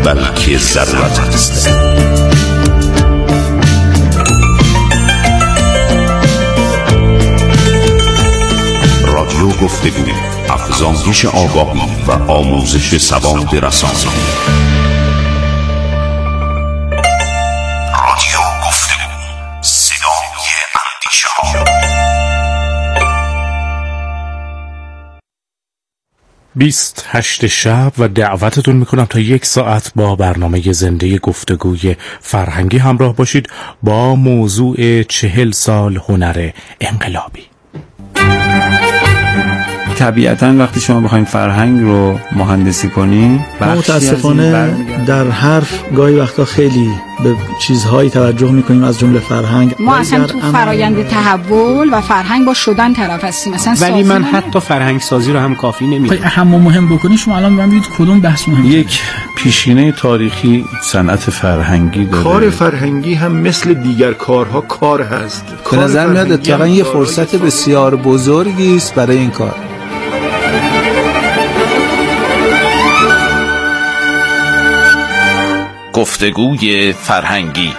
بلکه ضرورت است. رادیو گفتگو، افزایش آگاهی و آموزش سواد رسانه. رادیو گفتگو، صدای اندیشه‌ها. 28 شب و دعوتتون میکنم تا 1 ساعت با برنامه زنده گفتگوی فرهنگی همراه باشید با موضوع 40 سال هنر انقلابی. طبیعتاً وقتی شما بخواید فرهنگ رو مهندسی کنین، متاسفانه در حرف گاهی وقتا خیلی به چیزهایی توجه میکنیم از جمله فرهنگ. ما اصلا تو فرایند تحول و فرهنگ با شدن طرف هستیم مثلا، ولی من حتی فرهنگ سازی رو هم کافی نمیدونم. اهم و مهم بکنید شما الان ببینید کدوم بحث مهمه. یک پیشینه تاریخی صنعت فرهنگی داره. کار فرهنگی هم مثل دیگر کارها کار هست. به نظر میاد اتفاقا یه فرصت بسیار بزرگی است برای این کار. گفتگوی فرهنگی.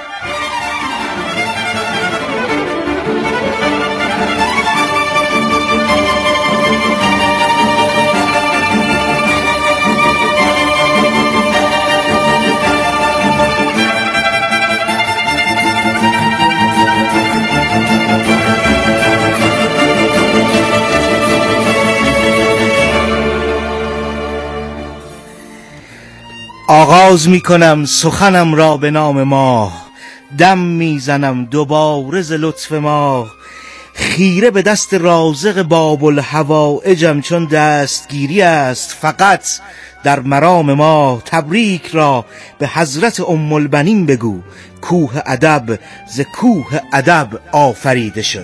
آغاز می کنم سخنم را به نام ماه، دم می زنم دوباره ز لطف ماه. خیره به دست رازق باب الحوائجم، چون دستگیری است فقط در مرام ما. تبریک را به حضرت ام البنین بگو، کوه ادب ز کوه ادب آفریده شد.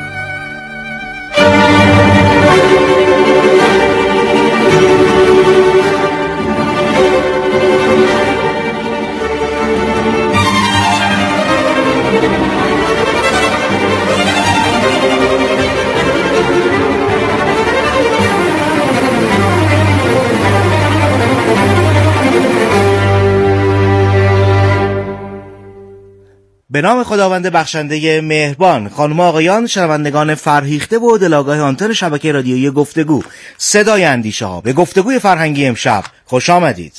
به نام خداوند بخشنده مهربان. خانم آقایان، شنوندگان فرهیخته و دلاگاه آنتن شبکه رادیویی گفتگو، صدای اندیشه ها، به گفتگوی فرهنگی امشب خوش آمدید.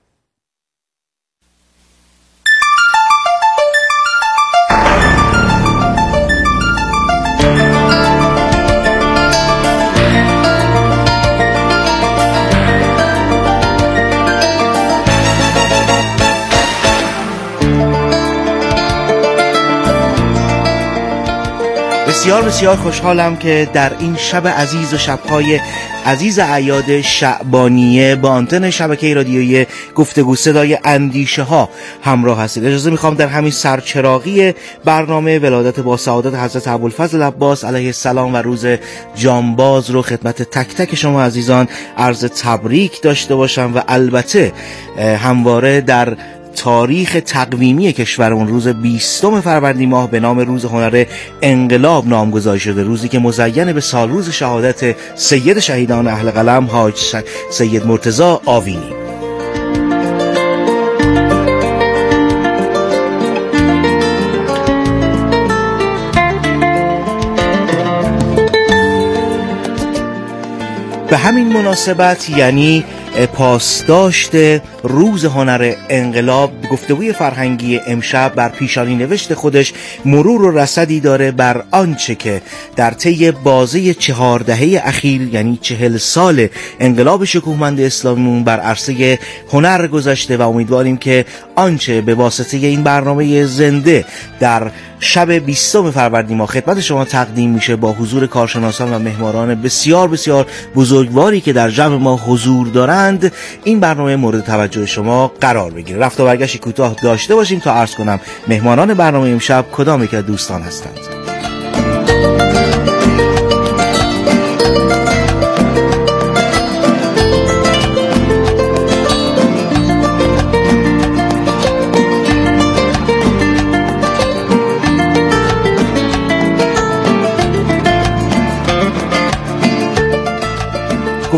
بسیار بسیار خوشحالم که در این شب عزیز و شبهای عزیز اعیاد شعبانیه با آنتن شبکه رادیویی گفتگو صدای اندیشه ها همراه هستید. اجازه میخوام در همین سرچراغی برنامه ولادت با سعادت حضرت ابوالفضل عباس علیه السلام و روز جانباز رو خدمت تک تک شما عزیزان عرض تبریک داشته باشم و البته همواره در تاریخ تقویمی کشورمون روز 20 فروردین ماه به نام روز هنر انقلاب نامگذاری شده، روزی که مزین به سالروز شهادت سید شهیدان اهل قلم حاج سید مرتضی آوینی. به همین مناسبت، یعنی پاسداشت روز هنر انقلاب، گفتگوی فرهنگی امشب بر پیشانی نوشت خودش مرور و رصدی داره بر آنچه که در طی بازه 4 دهه اخیر، یعنی 40 سال انقلاب شکوهمند اسلامیمون بر عرصه هنر گذشته و امیدواریم که آنچه به واسطه این برنامه زنده در شب 20 فروردین ماه خدمت شما تقدیم میشه با حضور کارشناسان و مهمانان بسیار بسیار بزرگواری که در جمع ما حضور دارند، این برنامه مورد توجه شما قرار بگیره. رفت و برگشت کوتاه داشته باشیم تا عرض کنم مهمانان برنامه امشب کدام یک از دوستان هستند.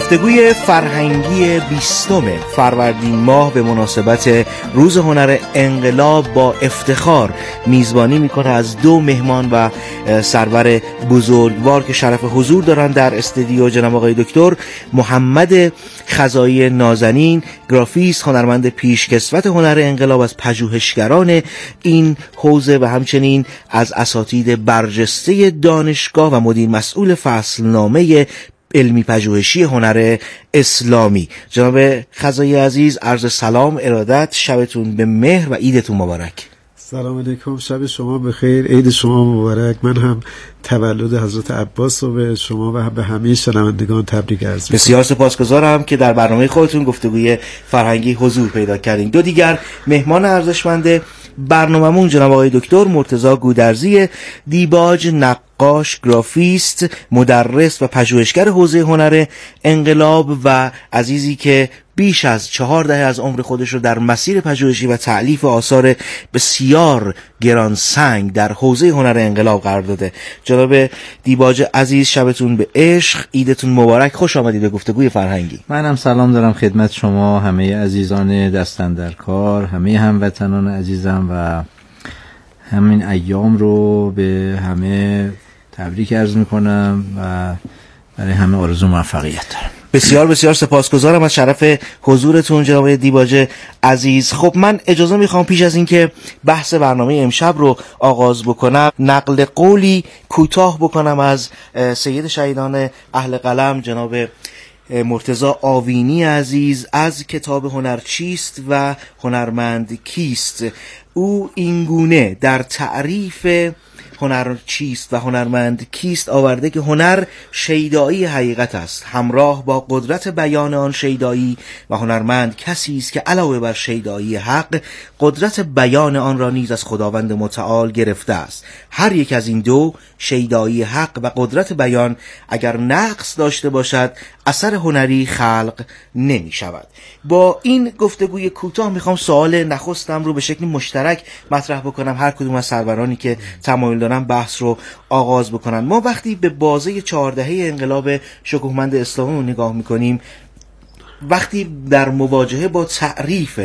گفتگوی فرهنگی 20 فروردین ماه به مناسبت روز هنر انقلاب با افتخار میزبانی میکنه از دو مهمان و سرور بزرگوار که شرف حضور دارن در استودیو، جناب آقای دکتر محمد خزایی نازنین، گرافیست، هنرمند پیشکسوت هنر انقلاب، از پژوهشگران این حوزه و همچنین از اساتید برجسته دانشگاه و مدیر مسئول فصلنامه علمی پژوهشی هنر اسلامی. جناب خزایی عزیز، عرض سلام، ارادت، شبتون به مهر و عیدتون مبارک. سلام علیکم، شب شما بخیر، عید شما مبارک. من هم تولد حضرت عباس رو به شما و به همه شنوندگان تبریک عرض می‌کنم. بسیار سپاسگزارم که در برنامه خودتون گفتگوی فرهنگی حضور پیدا کردین. دو دیگر مهمان ارزشمند برنامه‌مون جناب آقای دکتر مرتضی گودرزی، دیباج، نقاش، گرافیست، مدرس و پژوهشگر حوزه هنر انقلاب و عزیزی که بیش از 4 دهه از عمر خودش رو در مسیر پژوهشی و تألیف آثار بسیار گرانسنگ در حوزه هنر انقلاب قرار داده. جناب دیباج عزیز، شبتون به عشق، عیدتون مبارک، خوش آمدید به گفتگوی فرهنگی. منم سلام دارم خدمت شما، همه عزیزان دستن در کار، همه هموطنان عزیزم و همین ایام رو به همه تبریک عرض میکنم و برای همه آرزو موفقیت دارم. بسیار بسیار سپاسگزارم از شرف حضورتون جناب دیباج عزیز. خب من اجازه میخوام پیش از اینکه بحث برنامه امشب رو آغاز بکنم نقل قولی کوتاه بکنم از سید شهیدان اهل قلم جناب مرتضی آوینی عزیز از کتاب هنر چیست و هنرمند کیست. او اینگونه در تعریف هنر چیست و هنرمند کیست آورده که هنر شیدایی حقیقت است، همراه با قدرت بیان آن شیدایی، و هنرمند کسی است که علاوه بر شیدایی حق قدرت بیان آن را نیز از خداوند متعال گرفته است. هر یک از این دو، شیدایی حق و قدرت بیان، اگر نقص داشته باشد اثر هنری خلق نمی شود. با این گفتگوی کوتاه میخوام سوال نخستم رو به شکل مشترک مطرح بکنم، هر کدوم از سرورانی که تمایل دارن بحث رو آغاز بکنن. ما وقتی به بازه 4 دهه انقلاب شکوهمند اسلامی رو نگاه میکنیم، وقتی در مواجهه با تعریف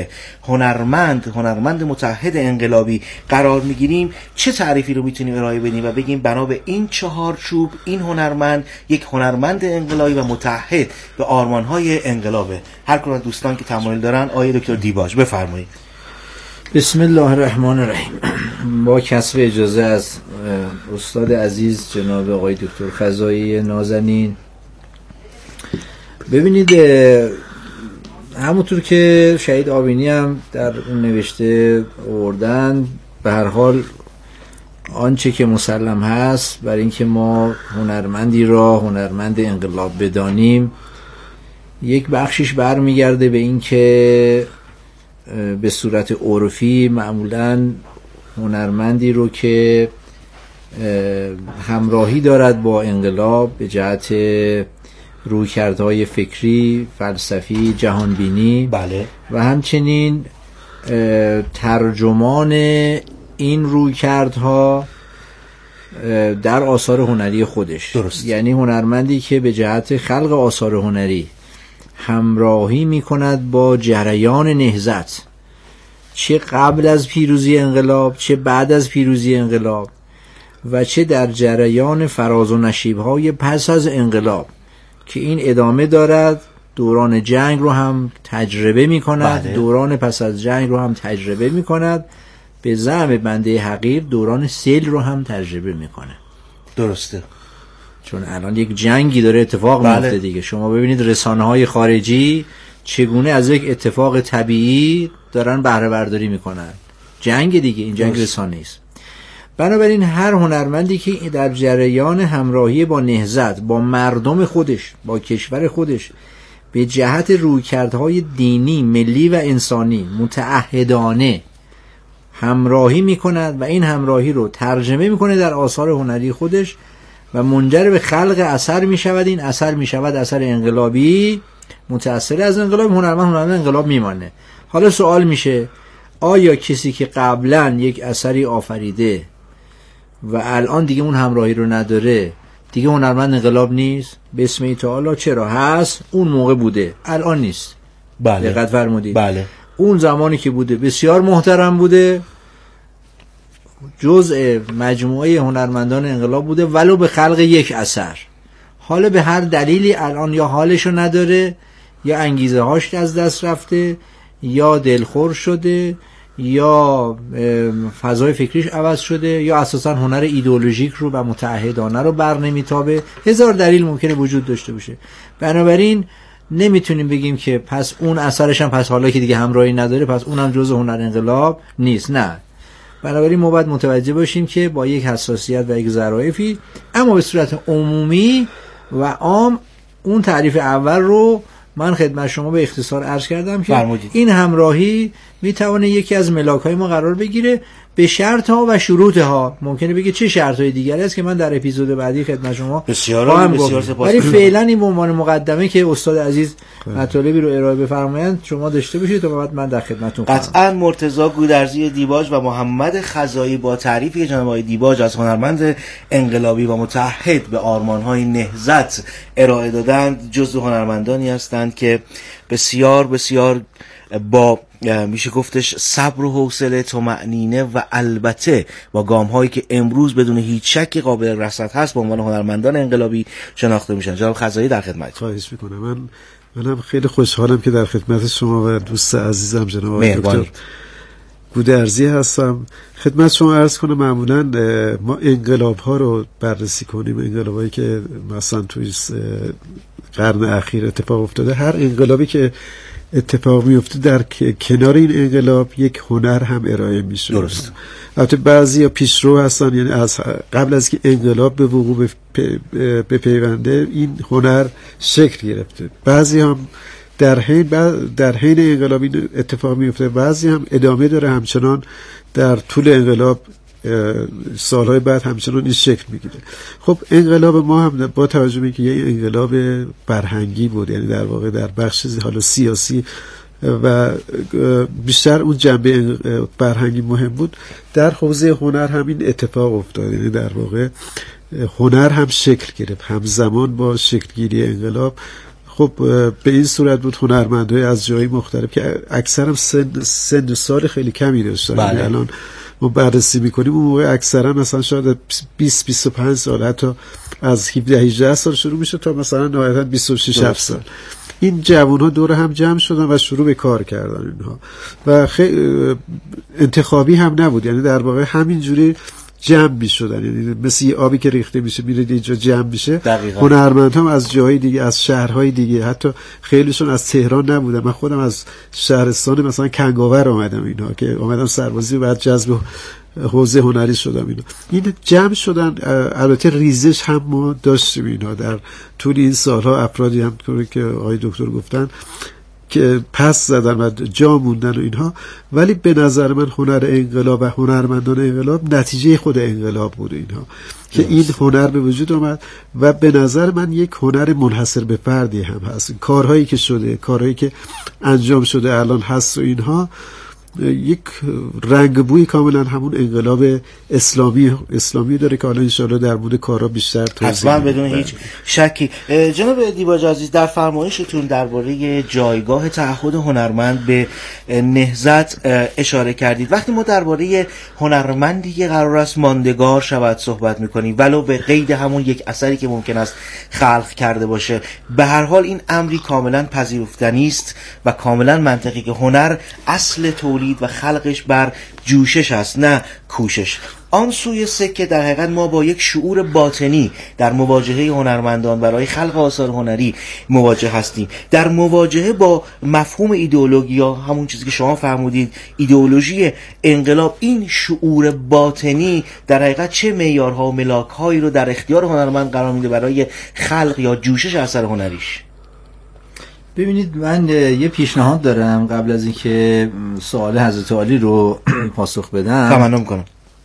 هنرمند متحد انقلابی قرار میگیریم، چه تعریفی رو میتونیم ارائه بدیم و بگیم بنا به این 4 چوب این هنرمند یک هنرمند انقلابی و متحد به آرمانهای انقلابه؟ هر کدوم از دوستان که تمایل دارن، آقای دکتر دیباج بفرمایید. بسم الله الرحمن الرحیم. با کسب اجازه از استاد عزیز جناب آقای دکتر خزایی نازنین، ببینید همونطور که شهید آوینی هم در اون نوشته آوردن، به هر حال آنچه که مسلم هست برای اینکه ما هنرمندی را هنرمند انقلاب بدانیم، یک بخشش برمیگرده به این که به صورت عرفی معمولاً هنرمندی رو که همراهی دارد با انقلاب به جهت رویکردهای فکری، فلسفی، جهانبینی، بله، و همچنین ترجمان این رویکردها در آثار هنری خودش. درست. یعنی هنرمندی که به جهت خلق آثار هنری همراهی می کند با جریان نهضت، چه قبل از پیروزی انقلاب، چه بعد از پیروزی انقلاب، و چه در جریان فراز و نشیب‌های پس از انقلاب که این ادامه دارد. دوران جنگ رو هم تجربه می کند، بله. دوران پس از جنگ رو هم تجربه می کند، به زعم بنده حقیر دوران سیل رو هم تجربه می کند. درسته، چون الان یک جنگی داره اتفاق بله. میفته دیگه. شما ببینید رسانه‌های خارجی چگونه از یک اتفاق طبیعی دارن بهره برداری میکنن. جنگ دیگه، این جنگ رسانه‌ای است. بنابراین هر هنرمندی که در جریان همراهی با نهضت، با مردم خودش، با کشور خودش، به جهت رویکردهای دینی، ملی و انسانی متعهدانه همراهی میکند و این همراهی رو ترجمه میکنه در آثار هنری خودش و منجر به خلق اثر میشود، این اثر میشود اثر انقلابی، متأثر از انقلاب، هنرمند انقلاب میمانه. حالا سوال میشه آیا کسی که قبلا یک اثری آفریده و الان دیگه اون همراهی رو نداره، دیگه هنرمند انقلاب نیست. به اسم تعالی چرا هست؟ اون موقع بوده، الان نیست. بله. دقت فرمودید. بله. اون زمانی که بوده بسیار محترم بوده، جزء مجموعه هنرمندان انقلاب بوده ولو به خلق یک اثر. حالا به هر دلیلی الان یا حالشو نداره، یا انگیزه هاش از دست رفته، یا دلخور شده، یا فضای فکریش عوض شده، یا اساسا هنر ایدئولوژیک رو و متعهدانه رو بر نمیتابه. هزار دلیل ممکنه وجود داشته باشه. بنابراین نمیتونیم بگیم که پس اون اثرش هم پس حالا که دیگه همراهی نداره پس اونم جزء هنر انقلاب نیست. نه. بنابراین ما باید متوجه باشیم که با یک حساسیت و یک ظرافی، اما به صورت عمومی و عام، اون تعریف اول رو من خدمت شما به اختصار عرض کردم که فرمودید. این همراهی میتونه یکی از ملاک‌های ما قرار بگیره به شرط‌ها و شروط‌ها. ممکنه بگه چه شرط‌های دیگری است که من در اپیزود بعدی خدمت شما خواهم گفت. ولی فعلا این به عنوان مقدمه که استاد عزیز مطالبی رو ارائه بفرمایند شما داشته باشید تا بعد من در خدمتتون خواهم. قطعاً مرتضی گودرزی دیباج و محمد خزایی با تعریفی که جناب آقای دیباج از هنرمند انقلابی و متعهد به آرمان‌های نهضت ارائه دادند، جزو هنرمندانی هستند که بسیار بسیار با میشه گفتش صبر و حوصله، طمأنینه و البته با گام‌هایی که امروز بدون هیچ شکی قابل رصد هست به عنوان هنرمندان انقلابی شناخته میشن. جناب خزایی در خدمت. خواهش میکنم. منم خیلی خوشحالم که در خدمت شما و دوست عزیزم جناب دکتر گودرزی هستم. خدمت شما عرض کنم معمولا ما انقلاب ها رو بررسی کنیم، انقلابایی که مثلا توی قرن اخیر اتفاق افتاده. هر انقلابی که اتفاق میفته در کنار این انقلاب یک هنر هم ارائه میشه. درست. البته بعضیا پیشرو هستن، یعنی از قبل از که انقلاب به وقوع بپیونده این هنر شکل گرفته. بعضی هم در حین انقلاب این اتفاق میفته، بعضی هم ادامه داره همچنان در طول انقلاب سالهای بعد همچنان این شکل میگیره. خب انقلاب ما هم با توجه به اینکه یه انقلاب فرهنگی بود، یعنی در واقع در بخش حالا سیاسی و بیشتر اون جنبه فرهنگی مهم بود، در حوزه هنر هم این اتفاق افتاد. یعنی در واقع هنر هم شکل گرفت همزمان با شکلگیری انقلاب. خب به این صورت بود هنرمندای از جای مختلف که اکثرا سن سال خیلی کمی داشتن. بله. الان ما بررسی میکنیم اون موقع اکثرا مثلا شاید 20-25 سال، حتی از 17-18 سال شروع میشه تا مثلا نهایتا 26-7 سال. این جوان ها دور هم جمع شدن و شروع به کار کردن اینها و انتخابی هم نبود، یعنی در واقع همینجوری جمع میشدن، یعنی مثل یه آبی که ریخته میشه میره اینجا جمع میشه. هنرمند هم از جاهای دیگه، از شهرهای دیگه، حتی خیلیشون از تهران نبودن. من خودم از شهرستان مثلا کنگاور آمدم، اینها که آمدم سربازی و بعد جذب حوزه هنری شدم. این جمع شدن. البته ریزش هم ما داشتیم اینها در طول این سالها. افرادی هم که آقای دکتر گفتن که پس زدن و جا موندن و اینها، ولی به نظر من هنر انقلاب و هنرمندان انقلاب نتیجه خود انقلاب بود اینها که این هنر به وجود آمد و به نظر من یک هنر منحصر به فردی هم هست. کارهایی که شده، کارهایی که انجام شده الان هست و اینها یک رنگ بوی کاملا همون انقلاب اسلامی داره که حالا انشاءالله در مورد کارا بیشتر توضیح حتما بدون هیچ شکی. جناب دیباج عزیز، در فرمایشتون درباره جایگاه تعهد هنرمند به نهضت اشاره کردید. وقتی ما درباره هنرمندی که قرار است ماندگار شود صحبت میکنیم، ولو به قید همون یک اثری که ممکن است خلق کرده باشه، به هر حال این امری کاملا پذیرفتنی است و کاملا منطقی که هنر اصل تولید و خلقش بر جوشش است نه کوشش. آن سوی سکه در حقیقت ما با یک شعور باطنی در مواجهه هنرمندان برای خلق آثار هنری مواجه هستیم. در مواجهه با مفهوم ایدئولوژی یا همون چیزی که شما فرمودید ایدئولوژی انقلاب، این شعور باطنی در حقیقت چه معیارها و ملاک‌هایی رو در اختیار هنرمند قرار میده برای خلق یا جوشش اثر هنریش؟ ببینید، من یه پیشنهاد دارم قبل از اینکه سوال حضرت عالی رو پاسخ بدم. تمنا میکنم.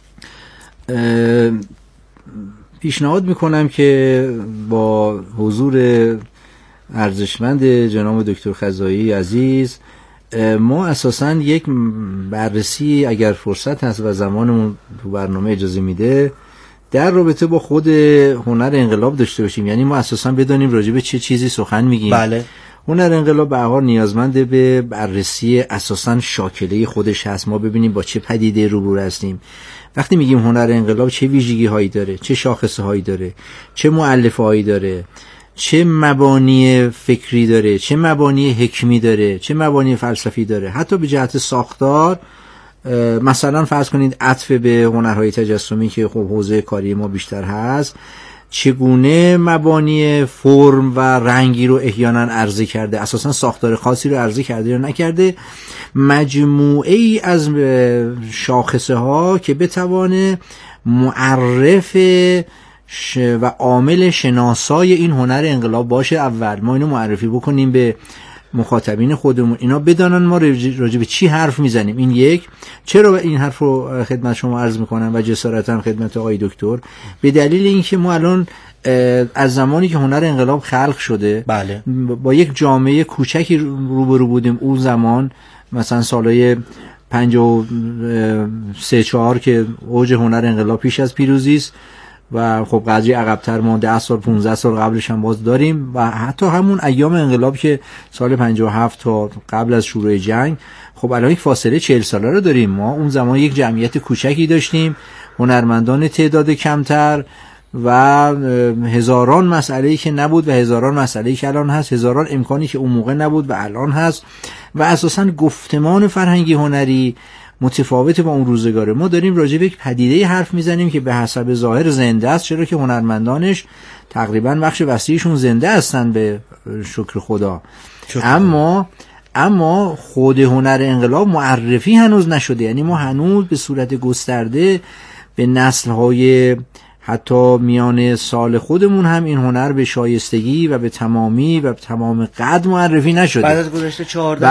پیشنهاد میکنم که با حضور ارزشمند جناب دکتر خزایی عزیز ما اساساً یک بررسی اگر فرصت هست و زمانمون تو برنامه اجازه میده در رابطه با خود هنر انقلاب داشته باشیم، یعنی ما اساسا بدونیم راجع به چه چیزی سخن میگیم. بله. هنر انقلاب به هر حال نیازمند به بررسی اساسا شاکله خودش هست. ما ببینیم با چه پدیده روبرو هستیم. وقتی میگیم هنر انقلاب چه ویژگی هایی داره، چه شاخصه هایی داره، چه مؤلفه هایی داره، چه مبانی فکری داره، چه مبانی حکمی داره، چه مبانی فلسفی داره، حتی به جهت ساختار. مثلا فرض کنید عطف به هنرهای تجسمی که خب حوزه کاری ما بیشتر هست، چگونه مبانی فرم و رنگی رو احیانا عرضه کرده، اساسا ساختار خاصی رو عرضه کرده یا نکرده، مجموعه ای از شاخصه ها که بتوانه معرف و عامل شناسای این هنر انقلاب باشه. اول ما اینو معرفی بکنیم به مخاطبین خودمون، اینا بدانن ما راجع به چی حرف میزنیم. این یک. چرا این حرف رو خدمت شما عرض میکنم و جسارتا خدمت آقای دکتر؟ به دلیل اینکه ما الان از زمانی که هنر انقلاب خلق شده، بله، با یک جامعه کوچکی روبرو بودیم. اون زمان مثلا سالهای 53-4 که اوج هنر انقلاب پیش از پیروزی است و خب قدری عقب‌تر ما 10 سال 15 سال قبلش هم باز داریم و حتی همون ایام انقلاب که سال 57 تا قبل از شروع جنگ، خب الان یک فاصله 40 ساله رو داریم. ما اون زمان یک جمعیت کوچکی داشتیم، هنرمندان تعداد کمتر و هزاران مسئله‌ای که نبود و هزاران مسئله‌ای که الان هست، هزاران امکانی که اون موقع نبود و الان هست و اساساً گفتمان فرهنگی هنری متفاوت با اون روزگاره. ما داریم راجع به یک پدیده حرف میزنیم که به حسب ظاهر زنده است، چرا که هنرمندانش تقریبا بخش وسیعشون زنده هستن به شکر خدا. اما خود هنر انقلاب معرفی هنوز نشده، یعنی ما هنوز به صورت گسترده به نسل‌های حتی میان سال خودمون هم این هنر به شایستگی و به تمامی و به تمام قد معرفی نشده. بعد از گذشته 14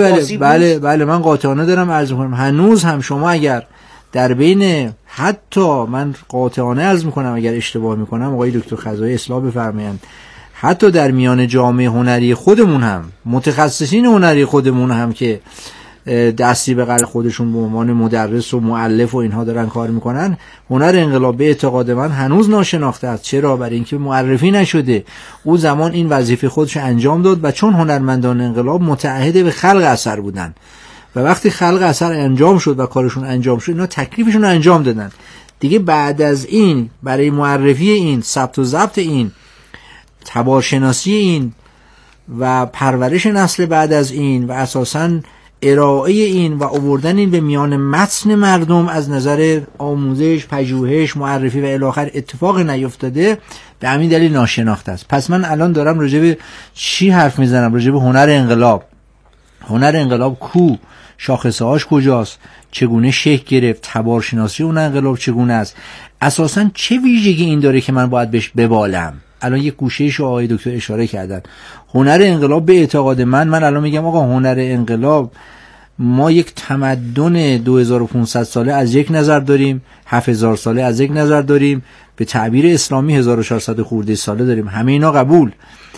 بله من قاطعانه دارم عرض می‌کنم هنوز هم شما اگر در بین، حتی من قاطعانه عرض می‌کنم اگر اشتباه می‌کنم آقای دکتر خزایی اصلاح بفرمایند، حتی در میان جامعه هنری خودمون هم، متخصصین هنری خودمون هم که دستی به قلب خودشون به عنوان مدرس و مؤلف و اینها دارن کار میکنن، هنر انقلاب به اعتقاد من هنوز ناشناخته است. چرا؟ برای اینکه معرفی نشده. اون زمان این وظیفه خودش انجام داد و چون هنرمندان انقلاب متعهد به خلق اثر بودن و وقتی خلق اثر انجام شد و کارشون انجام شد، اینا تکلیفشون رو انجام دادن دیگه. بعد از این برای معرفی این، ثبت و ضبط این، تبارشناسی این و پرورش نسل بعد از این و اساساً ارائه این و آوردن این به میان متن مردم از نظر آموزش، پژوهش، معرفی و الی آخر اتفاق نیفتاده، به همین دلیل ناشناخته است. پس من الان دارم راجع به چی حرف میزنم؟ راجع به هنر انقلاب. هنر انقلاب کو؟ شاخصه هاش کجاست؟ چگونه شکل گرفت؟ تبارشناسی اون انقلاب چگونه است؟ اساساً چه ویژگی این داره که من باید بهش ببالم؟ الان یک گوشه‌ایشو آقای دکتر اشاره کردن. هنر انقلاب به اعتقاد من الان میگم آقا هنر انقلاب ما یک تمدن 2500 ساله از یک نظر داریم، 7000 ساله از یک نظر داریم، به تعبیر اسلامی 1400 خورده ساله داریم. همه اینا قبول.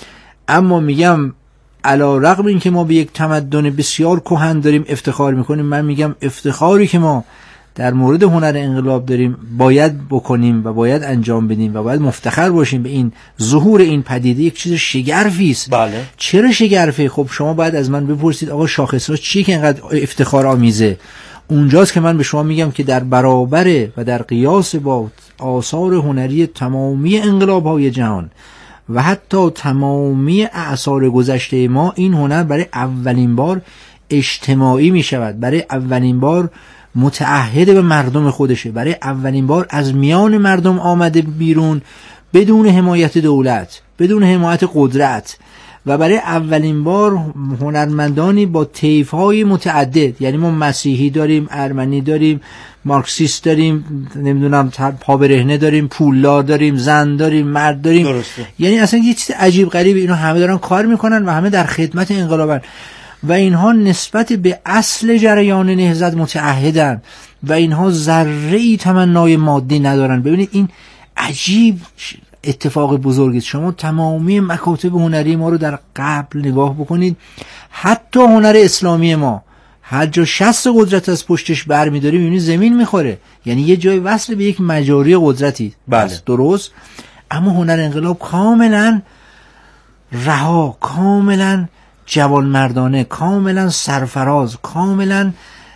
اما میگم علی رغم این که ما به یک تمدن بسیار کهن داریم افتخار میکنیم، من میگم افتخاری که ما در مورد هنر انقلاب داریم باید بکنیم و باید انجام بدیم و باید مفتخر باشیم به این ظهور این پدیده. یک چیز شگرفی است. بله. چرا شگرفه؟ خب شما باید از من بپرسید آقا شاخص‌ها چیه که اینقدر افتخار آمیزه؟ اونجاست که من به شما میگم که در برابر و در قیاس با آثار هنری تمامی انقلاب‌های جهان و حتی تمامی اعصار گذشته ما، این هنر برای اولین بار اجتماعی میشود، برای اولین بار متعهد به مردم خودشه، برای اولین بار از میان مردم آمده بیرون بدون حمایت دولت، بدون حمایت قدرت و برای اولین بار هنرمندانی با طیف‌های متعدد، یعنی ما مسیحی داریم، ارمنی داریم، مارکسیست داریم، نمیدونم پابرهنه داریم، پولدار داریم، زن داریم، مرد داریم. درسته. یعنی اصلا یه چیز عجیب غریبه. اینا همه دارن کار میکنن و همه در خدمت انقلابن و اینها نسبت به اصل جریان نهضت متعهدن و اینها ذره‌ای تمنای مادی ندارن. ببینید این عجیب اتفاق بزرگی. شما تمامی مکاتب هنری ما رو در قبل نگاه بکنید، حتی هنر اسلامی ما، هر جا شست قدرت از پشتش برمی‌داری می‌بینی زمین می‌خوره، یعنی یه جای وصل به یک مجاری قدرتی. بله درست. اما هنر انقلاب کاملا رها، کاملا جوانمردانه، کاملا سرفراز، کاملا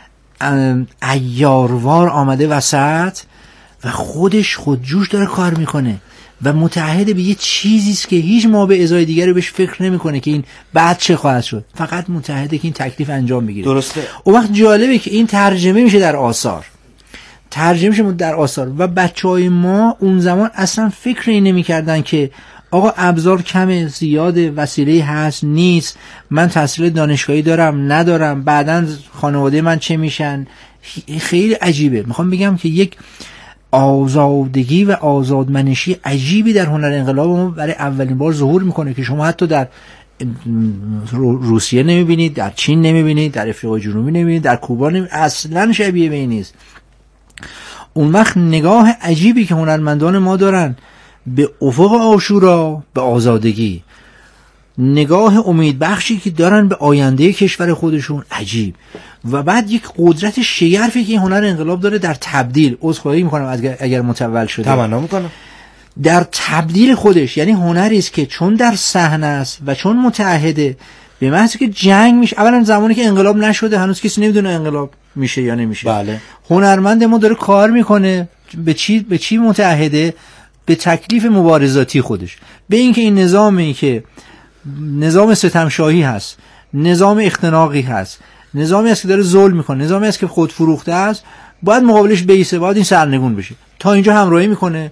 عیاروار آمده وسط و خودش خودجوش داره کار میکنه و متعهد به یه چیزی است که هیچ ما به ازای دیگری بهش فکر نمیکنه که این بعد چه خواهد شد، فقط متعهده که این تکلیف انجام بگیره. درسته. اون وقت جالبه که این ترجمه میشه در آثار، و بچهای ما اون زمان اصلا فکر این نمیکردن که آقا ابزار کمه، زیاده، وسیله هست نیست، من تحصیل دانشگاهی دارم ندارم، بعداً خانواده من چه میشن. خیلی عجیبه. میخوام بگم که یک آزادگی و آزادمنشی عجیبی در هنر انقلاب ما برای اولین بار ظهور میکنه که شما حتی در روسیه نمیبینید، در چین نمیبینید، در افریقای جنوبی نمیبینید، در کوبا نمیبینید، اصلا شبیه به این نیست. اون وقت نگاه عجیبی که هنرمندان ما دارن به افق عاشورا، به آزادگی، نگاه امیدبخشی که دارن به آینده کشور خودشون، عجیب. و بعد یک قدرت شگرفی که این هنر انقلاب داره در تبدیل. عذرخواهی میکنم اگر متول شده، تمنا میکنم. در تبدیل خودش، یعنی هنری است که چون در صحنه است و چون متعهده، به محض که جنگ میشه، اولا زمانی که انقلاب نشده هنوز کسی نمیدونه انقلاب میشه یا نمیشه. بله. هنرمند ما داره کار میکنه به چی متعهده؟ به تکلیف مبارزاتی خودش، به اینکه این نظامی که نظام ستمشاهی هست، نظام اختناقی هست، نظامی است که داره ظلم میکنه، نظامی است که خود فروخته است، باید مقابلش بیسته، باید این سرنگون بشه. تا اینجا همراهی میکنه،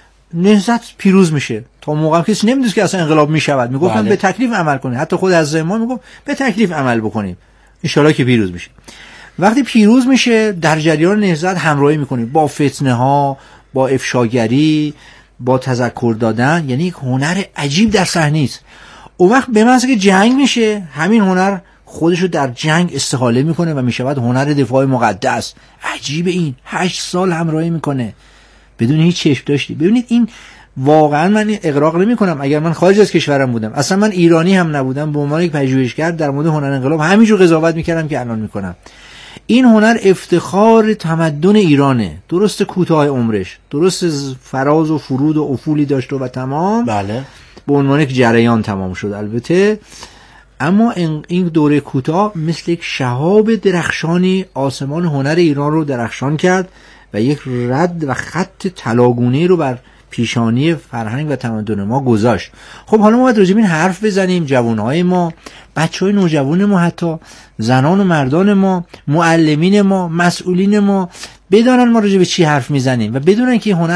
نهضت پیروز میشه. تا موقع کسی نمیدونه که اصلا انقلاب میشود، میگفتن بله. به تکلیف عمل کنید. حتی خود از ما میگفت به تکلیف عمل بکنیم، ان شاءالله که پیروز میشه. وقتی پیروز میشه در جریان نهضت همراهی میکنه با فتنه ها، با افشاگری، با تذکر دادن، یعنی یک هنر عجیب در صحنه است. اون وقت به معنی که جنگ میشه، همین هنر خودشو در جنگ استحاله میکنه و میشود هنر دفاع مقدس. عجیب. این 8 سال همراهی میکنه بدون هیچ چشم داشتی. ببینید این واقعا من اغراق نمی کنم اگر من خارج از کشورم بودم، اصلا من ایرانی هم نبودم، به عنوان یک پژوهشگر در مورد هنر انقلاب همینجور قضاوت میکردم که الان میکنم. این هنر افتخار تمدن ایرانه. درست کوتاه عمرش، درست فراز و فرود و افولی داشت و تمام، بله، به عنوان یک جریان تمام شد البته، اما این دوره کوتاه مثل یک شهاب درخشانی آسمان هنر ایران رو درخشان کرد و یک رد و خط طلاگونه‌ای رو بر پیشانی فرهنگ و تمدن ما گذاشت. خب حالا ما باید راجع به این حرف بزنیم. جوانهای ما، بچهای نوجوان ما، حتی زنان و مردان ما، معلمین ما، مسئولین ما بدانن ما راجع به چی حرف میزنیم و بدونن که هنر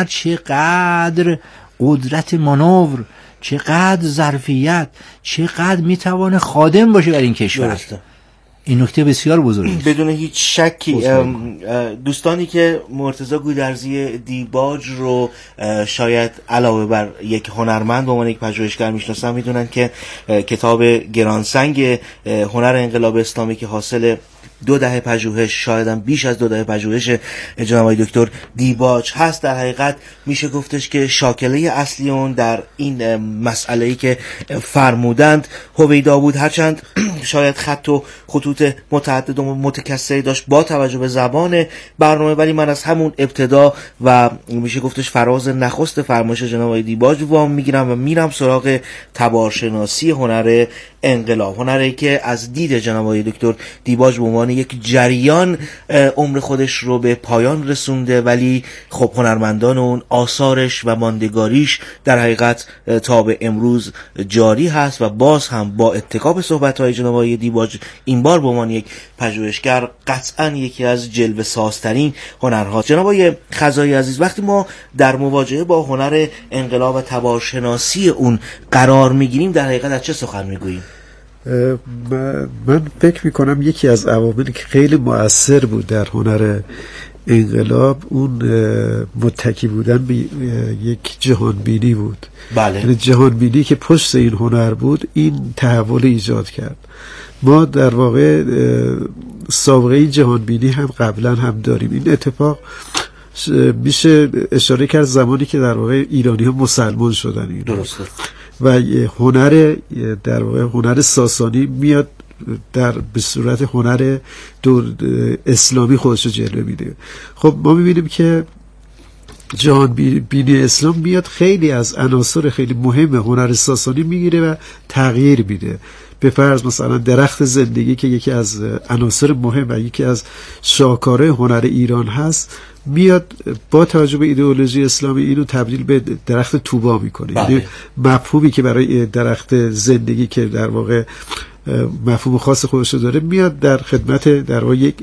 چقدر قدرت مانور، چقدر ظرفیت، چقدر میتوانه خادم باشه در این کشور. درسته. این نکته بسیار بزرگی است. بدون هیچ شکی دوستانی که مرتضی گودرزی دیباج رو شاید علاوه بر یک هنرمند به عنوان یک پژوهشگر میشناسن، میدونن که کتاب گرانسنگ هنر انقلاب اسلامی که حاصل 2 دهه پژوهش، شاید هم بیش از 2 دهه پژوهش جناب آقای دکتر دیباج هست، در حقیقت میشه گفتش که شاکله اصلی اون در این مسئله‌ای که فرمودند هویدا بود. هرچند شاید خط و خطوط متعدد و متکثری داشت با توجه به زبان برنامه، ولی من از همون ابتدا و میشه گفتش فراز نخست فرمایش جناب آقای دیباج وام میگیرم و میرم سراغ تبارشناسی هنر انقلاب، هنری که از دید جناب آقای دکتر دیباج به عنوان یک جریان عمر خودش رو به پایان رسونده، ولی خب هنرمندان اون آثارش و ماندگاریش در حقیقت تا به امروز جاری هست و باز هم با اتکا به صحبت‌های جناب آقای دیباج این بار به عنوان یک پژوهشگر قطعاً یکی از جلوه سازترین هنرها. جناب آقای خزایی عزیز، وقتی ما در مواجهه با هنر انقلاب و تبارشناسی اون قرار میگیریم در حقیقت از چه سخن میگوییم؟ من فکر میکنم یکی از عواملی که خیلی مؤثر بود در هنر انقلاب اون متکی بودن به یک جهانبینی بود. بله. یعنی جهانبینی که پشت این هنر بود این تحول ایجاد کرد. ما در واقع سابقه این جهانبینی هم قبلا هم داریم. این اتفاق میشه اشاره کرد زمانی که در واقع ایرانی ها مسلمان شدن. درسته. و هنر در واقع هنر ساسانی میاد به صورت هنر اسلامی خودش رو جلوه میده. خب ما میبینیم که جهان بینی اسلام میاد خیلی از عناصر خیلی مهم هنر ساسانی میگیره و تغییر میده. به فرض مثلا درخت زندگی که یکی از عناصر مهم و یکی از شاهکارهای هنر ایران هست، میاد با توجه به ایدئولوژی اسلامی اینو تبدیل به درخت طوبا میکنه. یعنی مفهومی که برای درخت زندگی که در واقع مفهوم خاص خودش داره، میاد در خدمت در واقع یک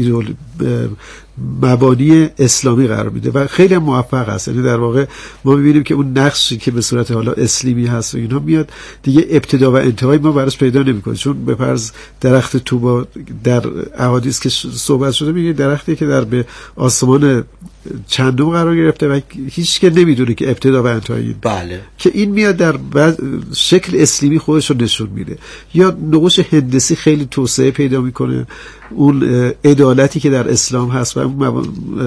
مبانی اسلامی قرار میده و خیلی هم موفق است. یعنی در واقع ما میبینیم که اون نقشی که به صورت حالا اسلیمی هست و اینها میاد دیگه ابتدا و انتهای ما براش پیدا نمیکنه. چون به فرض درخت طوبا در احادیث که صحبت شده میگه درختی که در به آسمان چندم قرار گرفته و هیچ که نمیدونه که ابتدا و انتهای بله. که این میاد در شکل اسلیمی خودش رو نشون میده. یا نقوش هندسی خیلی توسعه پیدا میکنه، اون عدالتی که در اسلام هست و اون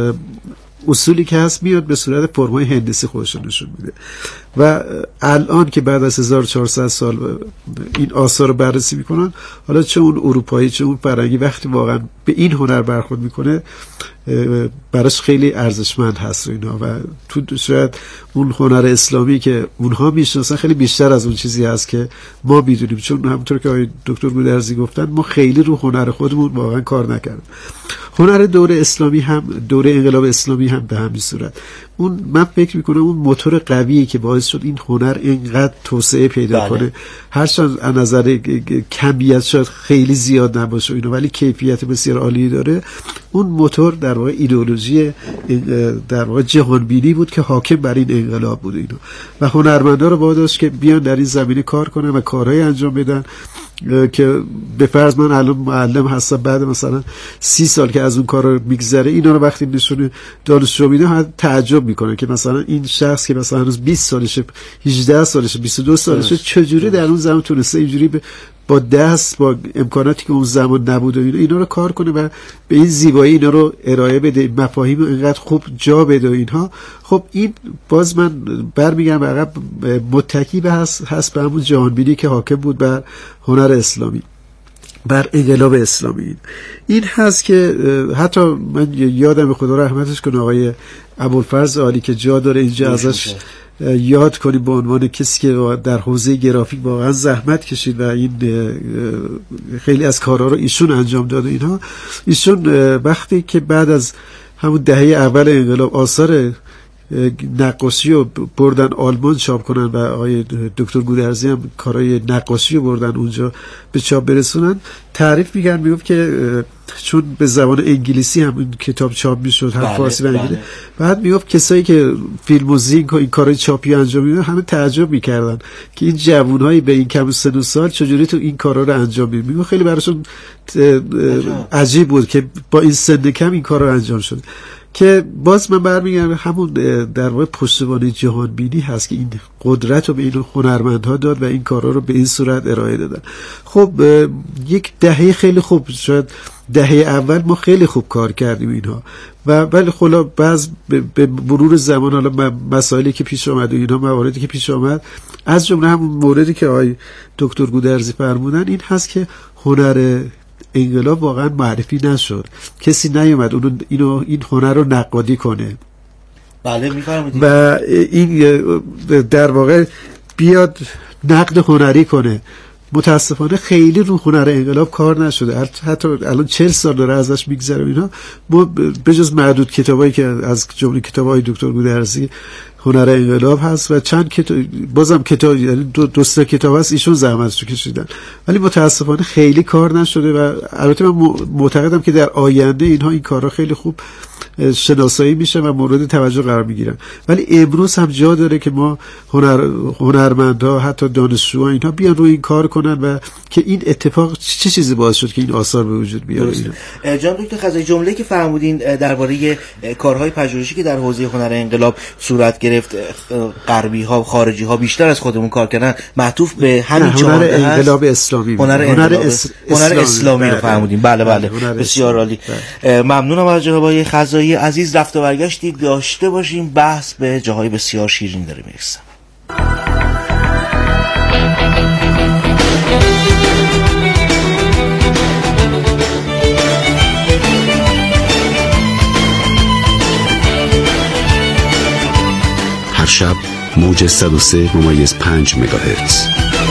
اصولی که هست میاد به صورت فرمای هندسی خودش رو نشون میده. و الان که بعد از 1400 سال این آثار رو بررسی میکنن، حالا چه اون اروپایی چه اون فرنگی، وقتی واقعا به این هنر برخورد میکنه براش خیلی ارزشمند هست و اینا. و تو شاید اون هنر اسلامی که اونها میشناسن خیلی بیشتر از اون چیزی هست که ما میدونیم. چون همونطور که آقای دکتر گودرزی گفتن ما خیلی رو هنر خودمون واقعا کار نکردیم. هنر دوره اسلامی هم، دوره انقلاب اسلامی هم به همین صورت، اون من فکر میکنم اون موتور قویی که باعث شد این هنر اینقدر توسعه پیدا کنه، هرچند از نظر کمیت شاید خیلی زیاد نباشه اینو، ولی کیفیت بسیار عالی داره. اون موتور در واقع ایدئولوژی در واقع جهانبینی بود که حاکم بر این انقلاب بود اینو، و هنرمندا رو واداشت که بیان در این زمینه کار کنن و کارهای انجام بدن که به فرض من الان معلم هستم، بعد مثلا 30 سال که از اون کار رو میگذره، اینا رو وقتی نشون دانشجو میده تعجب میکنه که مثلا این شخص که مثلا هنوز 20 سالشه، 18 سالشه، 22 سالشه، چجوری در اون زمان تونسته اینجوری با دست، با امکاناتی که اون زمان نبود و اینا رو کار کنه و به این زیبایی اینا رو ارائه بده، مفاهیم رو اینقدر خوب جا بده و اینها. خب این باز من برمیگم به عقب، متکی به هست به همون جهانبینی که حاکم بود بر هنر اسلامی، بر انقلاب اسلامی. این هست که حتی من یادم، خدا رحمتش کنه، آقای ابوالفضل عالی که جا داره اینجا ازش یاد کنیم به عنوان کسی که در حوزه گرافیک واقعا زحمت کشید و این خیلی از کارها رو ایشون انجام داد. اینها ایشون وقتی که بعد از همون دهه اول انقلاب آثار نقاشی رو بردن آلمان چاپ کنن و آقای دکتر گودرزی هم کارهای نقاشی رو بردن اونجا به چاپ برسونن، تعریف میگن، میگفت که چون به زبان انگلیسی هم این کتاب چاپ میشد، هم فارسی و انگلیسی، بعد میگفت کسایی که فیلم و زینک و این کارهای چاپی انجام میدن همه تعجب میکردن که این جوانهایی به این کم سن و سال چجوری تو این کارا رو انجام میدن. میگفت خیلی براشون عجیب بود که با این سن کم این کارا رو انجام شد. که باز من برمیگردم همون در واقع پشتوانه جهان بینی هست که این قدرت رو به این هنرمندها داد و این کارها رو به این صورت ارائه دادن. خب یک دهه خیلی خوب، شاید دهه اول ما خیلی خوب کار کردیم اینها، و ولی خلا بعض به مرور زمان حالا مسائلی که پیش آمد و اینها، مواردی که پیش آمد، از جمله همون موردی که آقای دکتر گودرزی فرمودن، این هست که هنر انقلاب واقعا معرفی نشد، کسی نیومد این هنر رو نقادی کنه. بله میفرمایید. و این در واقع بیاد نقد هنری کنه. متاسفانه خیلی رو هنر انقلاب کار نشده، حتی الان 40 سال داره ازش میگذره اینا. ما بجز معدود کتابایی که از جمله کتابای دکتر گودرزی هنر انقلاب هست و چند کتاب، بازم کتاب، یعنی دو سه کتاب هست ایشون زحمتش رو کشیدن، ولی متاسفانه خیلی کار نشده. و البته من معتقدم که در آینده اینها این کارها خیلی خوب شناسایی میشه و مورد توجه قرار میگیرن. ولی امروز هم جا داره که ما هنرمندها، حتی دانشجوها، اینها بیان روی این کار کنن و که این اتفاق چه چیزی باعث شد که این آثار به وجود بیاد. جان دکتر خزایی، جمله که فرمودین درباره کارهای پژوهشی که در حوزه هنر انقلاب صورت گرفت، غربی ها و خارجی ها بیشتر از خودمون کار کردن، معطوف به همین هنر انقلاب اسلامی، هنر اسلامی رو فرمودین. بله بسیار عالی. ممنونم از جناب آقای خزایی عزیز. رفت و برگشتی داشته باشیم، بحث به جاهای بسیار شیرین داره میرسه. شب موج 103.5 مگاهرتز.